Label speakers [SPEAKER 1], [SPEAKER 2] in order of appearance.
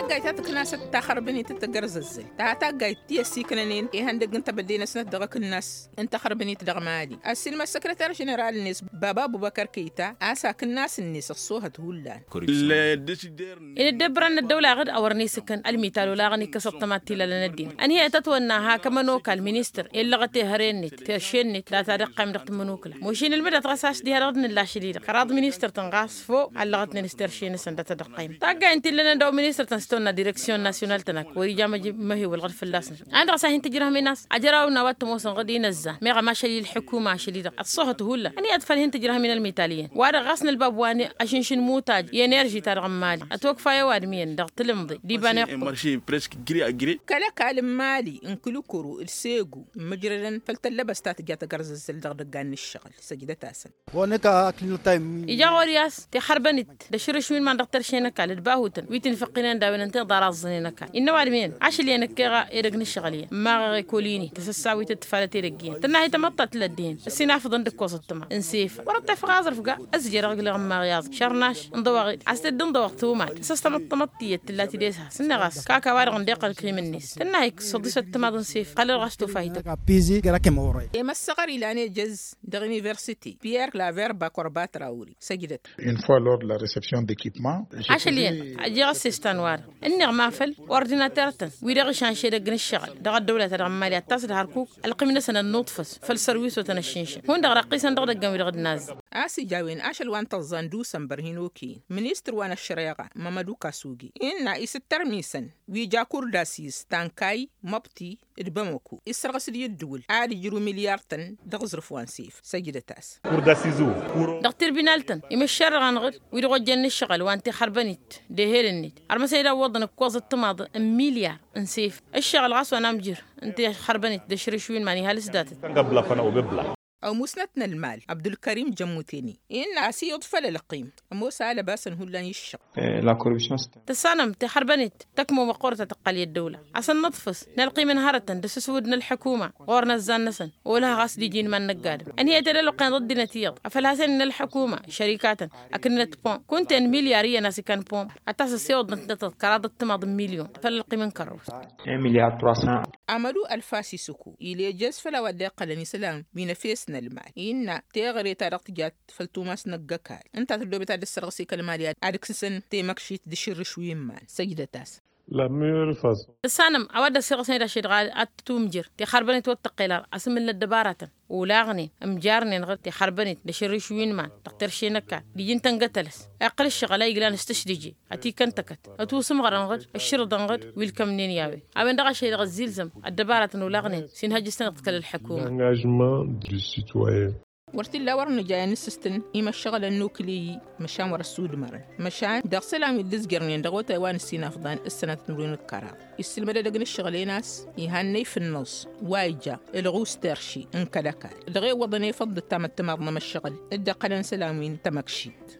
[SPEAKER 1] تاقاي تاتك ناس تخربني تتجرززل تاقاي تيسي كننين هندق انت بدينا سنة دغك الناس انت خربني تدغ مالي السينما السكرتير جنرال الناس بابا أبو بكر كيتا آساك الناس الناس الصوها تهولان
[SPEAKER 2] إن الدبر أن الدولة غد أورني سكن المثال لا غني كسبتمات لنا الدين أن هي تتونها كمنوك المينستر إلا غتي هرينت تشينت لا ترقى من رقم منوكلا موشين المدة تغساش دي هرادن الله شديد قراض مينستر تنغاس فوق على غتنا نسترشين سنة تدقيم تاقا انت لنا دو مينستر تنستونا ديركسيون ناسيونال تنك وريجام ما هي والغرف اللاسن عند رساهن تجرهم الناس أجراو نوات موسن غدي ينزه ميغا ما شلي الحكومة شديدة الصوت هولا أني أدفلهن تجرهم من المثاليين وارا غاسن الباب واني عشان شن موتاج ينرجي ترغم مالي أتوقف يا وادمين دغت المضي دي باني
[SPEAKER 3] مارشي بريسك جري
[SPEAKER 1] كلا كالم مالي انكلو كرو السيغو مجردا فلتلبس تاتجات غرز الزلدغ دغان الشغل سجدة تاسن
[SPEAKER 4] ونكا اكل تايم
[SPEAKER 2] إجا غورياس تحربنت دشرش من دكتور شينك على الباهوتن ويتن فقينان داون انت ضرازنينك إنه وادمين عش اللي انك يرغن الشغليه ما كوليني تسساوي تتفالتي رجين تناهي تمطت للدين السناف ضندك وسطما انسيف ورد فغازر فقا ازجر رجل غما غياز شرناش انضواغي عستدن ضوقتوما سستمط طمطيه التي ديسها سنغاس كاكا وارغن ديق الكريمنيس تناهي صدسه تمادن سيف قال غاستو فايته
[SPEAKER 4] بيزي كراكم اوري
[SPEAKER 1] اما الصغر الى جز دغنيفرسيتي بيير لافير باكوربات راوري سجدت
[SPEAKER 5] une fois lors de la réception d'équipement
[SPEAKER 2] عشلين اجي السيستان وار اني مافل اورديناتورتن ويدغ شانشي دغن الشغل دغ الدوله ترمالي تصل هركوك القمنا سنه النطفس فالسرويس وتنشينش هون دغ رقيسن دغ دغ دغ الناس
[SPEAKER 1] آسي جاوين آشل وان تظندو سنبرهنوكي منيستر وانا الشريعة مامادو كاسوغي إنا إستر ميسن ويجا كورداسيس تانكاي مبتي إدباموكو إسرغس دي الدول عادي جرو مليارتن دغزرف وانسيف سجدة تاس
[SPEAKER 5] كورداسيزو
[SPEAKER 2] دكتور بنالتن يمشر غنغر ويدغ جن الشغل وانت خربنت دهيرنيت ارمسيدا وضن كوز الطماط مليار نسيف الشغل غاس وانا مجر انت خربنت دشرشوين ماني هالسدات
[SPEAKER 5] قبل فنا وببلا
[SPEAKER 1] أو مسنتنا المال عبد الكريم جموتيني إن عسي يضفل القيم موسى على باسن هلا يشق
[SPEAKER 6] لا كوربشن
[SPEAKER 2] تسانم تحربنت تكمو مقورة تقلي الدولة عسن نطفس نلقي من هرتن دسس ودنا الحكومة غورنا الزانسن ولها غاس دي جين من نقاد أن هي تدلقين ضد نتيض أفلهاسن من الحكومة شركات أكنت بوم كنت أن مليارية ناسي كان بوم أتاس السيوض نتنطط كرادة تماض مليون فللقي من كروس
[SPEAKER 6] مليار 300
[SPEAKER 1] عملو الفاسي سكو إلي جز فلا وداق لنسلام من فيسنا المال إن تغري تارق جات فلتوماس نقاكال أنت تدو بتاع السرغسي كلماليات أدكسن تيمكشيت دشير شوي مال سجدة تاس
[SPEAKER 5] la meilleure façon
[SPEAKER 2] السانم أود السرغسي رشيد غال أتومجر تخربنت وتقيلار أسم من الدبارات ولاغني أمجارني نغر تخربنت دشير شوي مال تقتر شينك ديجين تنقتلس أقل الشغلة يقلان استشديجي أتي كنتكت أتوسم غرنغر الشرط نغر ويلكم نين ياوي أبن دغا شيء غزيلزم الدبارات ولاغني سينهاج سنتكل الحكومة
[SPEAKER 5] l'engagement du citoyen
[SPEAKER 1] ورتلا ورن جاين السستن إما الشغل النوكلي مشان ورا السود مرة مشان دغسلام يدزجرني دغو تايوان السينا فضان السنة تنورين الكرار السلمة دغن الشغلين ناس يهني في النص وايجا الغوس ترشي انكدكال دغي وضني فضل تام التمرنا الشغل الدقلن سلامين تمكشيت